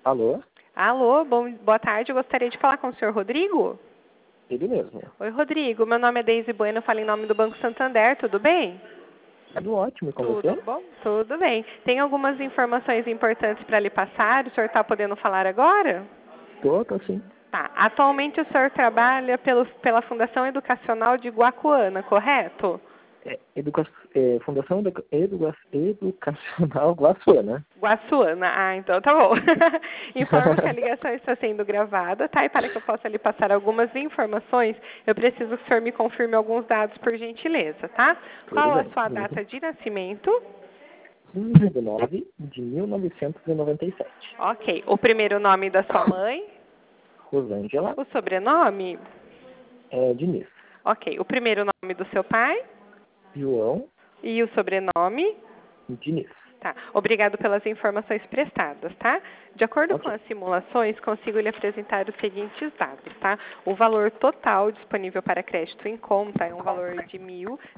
Alô? Alô, boa tarde. Eu gostaria de falar com o senhor Rodrigo. Ele mesmo. Oi, Rodrigo. Meu nome é Deise Bueno, eu falo em nome do Banco Santander. Tudo bem? Tudo ótimo, e com Tudo você? bom? Tudo bem. Tem algumas informações importantes para lhe passar. O senhor está podendo falar agora? Tô sim. Tá. Atualmente o senhor trabalha pela Fundação Educacional de Guacuana, correto? Fundação Educacional Guaçuana. Guaçuana. Ah, então tá bom. Informo que a ligação está sendo gravada, tá? E para que eu possa lhe passar algumas informações, eu preciso que o senhor me confirme alguns dados, por gentileza, tá? Tudo Qual a bem. sua data de nascimento? 15 de 9 de 1997. Ok. O primeiro nome da sua mãe? Rosângela O sobrenome? Diniz. Ok. O primeiro nome do seu pai? João E o sobrenome? Diniz. Tá. Obrigado pelas informações prestadas, tá? De acordo com Ok. as simulações, consigo lhe apresentar os seguintes dados, tá? O valor total disponível para crédito em conta é um valor de R$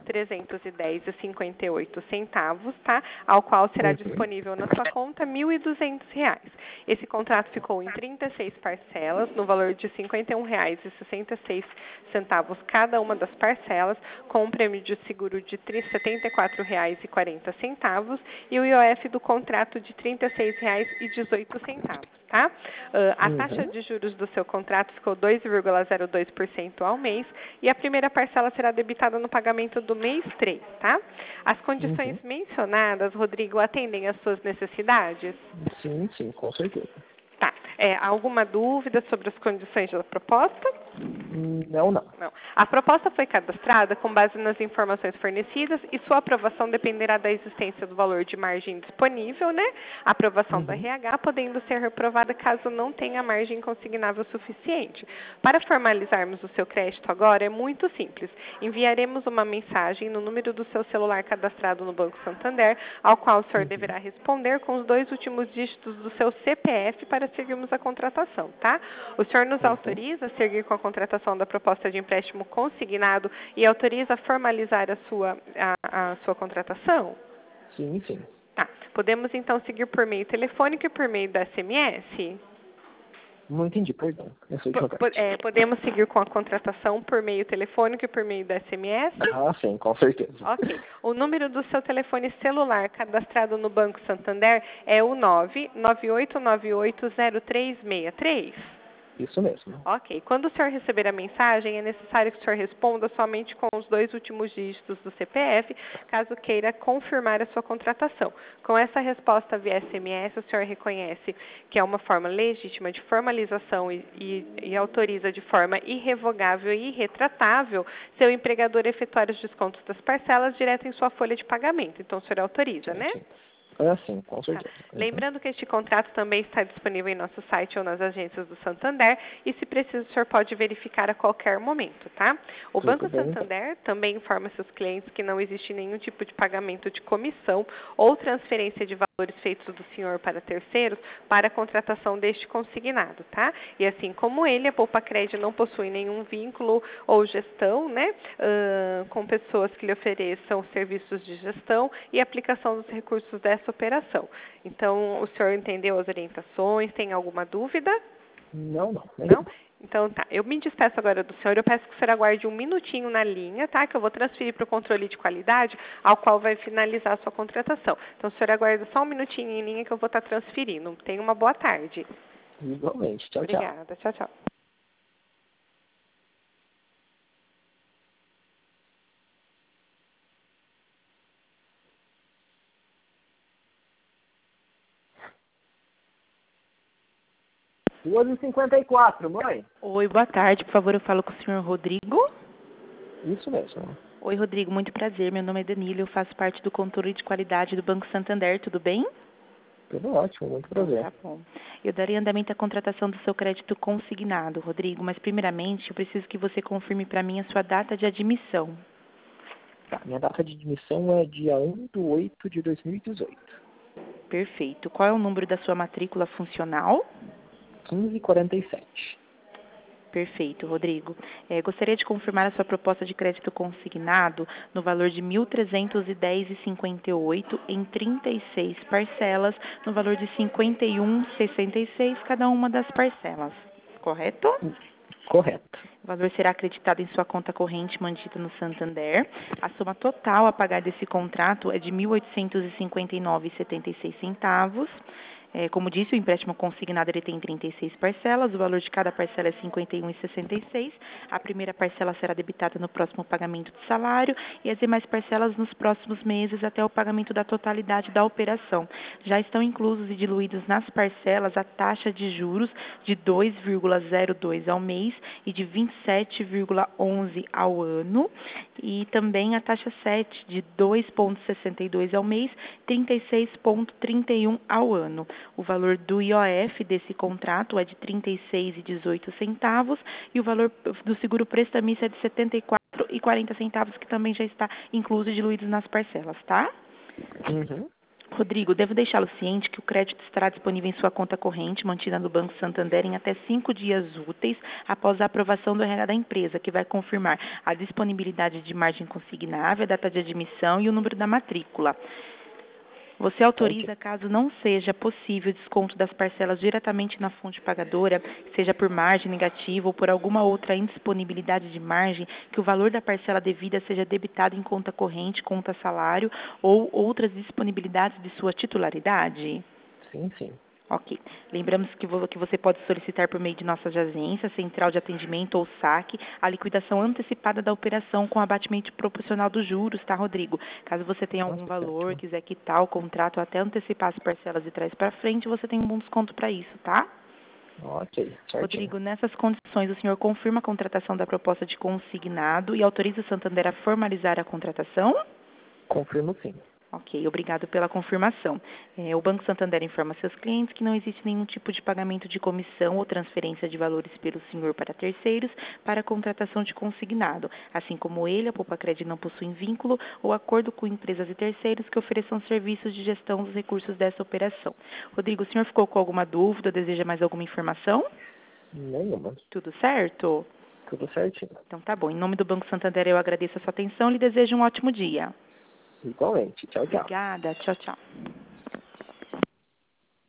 1.310,58, tá? Ao qual será Uhum. disponível na sua conta R$ 1.200. Esse contrato ficou em 36 parcelas, no valor de R$ 51,66 cada uma das parcelas, com um prêmio de seguro de R$ 74,40 e o IOF do contrato de R$ 36,18, tá? A taxa Uhum. de juros do seu contrato ficou 2,02% ao mês e a primeira parcela será debitada no pagamento do mês 3, tá? As condições Uhum. mencionadas, Rodrigo, atendem às suas necessidades? Sim, com certeza. Tá. Alguma dúvida sobre as condições da proposta? Não. Não. A proposta foi cadastrada com base nas informações fornecidas e sua aprovação dependerá da existência do valor de margem disponível, né? A aprovação do Uhum. RH podendo ser reprovada caso não tenha margem consignável suficiente. Para formalizarmos o seu crédito agora é muito simples. Enviaremos uma mensagem no número do seu celular cadastrado no Banco Santander, ao qual o senhor Uhum. deverá responder com os 2 últimos dígitos do seu CPF para seguirmos a contratação, tá? O senhor nos Uhum. autoriza a seguir com a contratação da proposta de empréstimo consignado e autoriza a formalizar a sua contratação? Sim. Tá. Podemos então seguir por meio telefônico e por meio da SMS? Não entendi, perdão. Essa última parte. Podemos seguir com a contratação por meio telefônico e por meio da SMS? Ah, sim, com certeza. Ok. O número do seu telefone celular cadastrado no Banco Santander é o 998980363? Isso mesmo. Ok. Quando o senhor receber a mensagem, é necessário que o senhor responda somente com os 2 últimos dígitos do CPF, caso queira confirmar a sua contratação. Com essa resposta via SMS, o senhor reconhece que é uma forma legítima de formalização e autoriza de forma irrevogável e irretratável seu empregador efetuar os descontos das parcelas direto em sua folha de pagamento. Então, o senhor autoriza, né? Sim. Sim, com Tá. certeza. Uhum. Lembrando que este contrato também está disponível em nosso site ou nas agências do Santander e, se preciso, o senhor pode verificar a qualquer momento, tá? O Tudo Banco bem, então. Santander também informa seus clientes que não existe nenhum tipo de pagamento de comissão ou transferência de valores feitos do senhor para terceiros para a contratação deste consignado, tá? E assim como ele, a Poupa Crédito não possui nenhum vínculo ou gestão, né, com pessoas que lhe ofereçam serviços de gestão e aplicação dos recursos dessa operação. Então, o senhor entendeu as orientações? Tem alguma dúvida? Não, Não? nenhuma. Então tá. Eu me despeço agora do senhor. Eu peço que o senhor aguarde um minutinho na linha, tá? Que eu vou transferir para o controle de qualidade, ao qual vai finalizar a sua contratação. Então, o senhor aguarda só um minutinho em linha que eu vou estar transferindo. Tenha uma boa tarde. Igualmente. Tchau. Obrigada. Tchau, tchau. 2h54, mãe. Oi, boa tarde. Por favor, eu falo com o senhor Rodrigo. Isso mesmo. Oi, Rodrigo, muito prazer. Meu nome é Danilo, eu faço parte do controle de qualidade do Banco Santander, tudo bem? Tudo ótimo, muito Então, prazer. tá bom. Eu darei andamento à contratação do seu crédito consignado, Rodrigo, mas primeiramente eu preciso que você confirme para mim a sua data de admissão. Tá, minha data de admissão é dia 1/8/2018. Perfeito. Qual é o número da sua matrícula funcional? 1547. Perfeito, Rodrigo. Gostaria de confirmar a sua proposta de crédito consignado no valor de R$ 1.310,58 em 36 parcelas, no valor de R$ 51,66 cada uma das parcelas. Correto? Correto. O valor será acreditado em sua conta corrente mantida no Santander. A soma total a pagar desse contrato é de R$ 1.859,76. Como disse, o empréstimo consignado ele tem 36 parcelas, o valor de cada parcela é R$ 51,66. A primeira parcela será debitada no próximo pagamento do salário e as demais parcelas nos próximos meses até o pagamento da totalidade da operação. Já estão inclusos e diluídos nas parcelas a taxa de juros de 2,02 ao mês e de 27,11 ao ano, e também a taxa 7 de 2,62 ao mês, 36,31 ao ano. O valor do IOF desse contrato é de R$ 36,18 e o valor do seguro prestamista é de R$ 74,40, que também já está incluso e diluído nas parcelas, tá? Uhum. Rodrigo, devo deixá-lo ciente que o crédito estará disponível em sua conta corrente, mantida no Banco Santander, em até 5 dias úteis após a aprovação do RH da empresa, que vai confirmar a disponibilidade de margem consignável, a data de admissão e o número da matrícula. Você autoriza, caso não seja possível o desconto das parcelas diretamente na fonte pagadora, seja por margem negativa ou por alguma outra indisponibilidade de margem, que o valor da parcela devida seja debitado em conta corrente, conta salário ou outras disponibilidades de sua titularidade? Sim, sim. Ok. Lembramos que você pode solicitar por meio de nossas agências, central de atendimento ou saque, a liquidação antecipada da operação com abatimento proporcional dos juros, tá, Rodrigo? Caso você tenha algum valor, quiser quitar o contrato ou até antecipar as parcelas de trás para frente, você tem um bom desconto para isso, tá? Ok, certinho. Rodrigo, nessas condições, o senhor confirma a contratação da proposta de consignado e autoriza o Santander a formalizar a contratação? Confirmo sim. Ok, obrigado pela confirmação. O Banco Santander informa seus clientes que não existe nenhum tipo de pagamento de comissão ou transferência de valores pelo senhor para terceiros para a contratação de consignado, assim como ele, a Poupa-Cred, não possui vínculo ou acordo com empresas e terceiros que ofereçam serviços de gestão dos recursos dessa operação. Rodrigo, o senhor ficou com alguma dúvida, deseja mais alguma informação? Nenhuma. Tudo certo? Tudo certinho. Então tá bom. Em nome do Banco Santander, eu agradeço a sua atenção e lhe desejo um ótimo dia. Igualmente. Tchau, tchau. Obrigada. Tchau, tchau.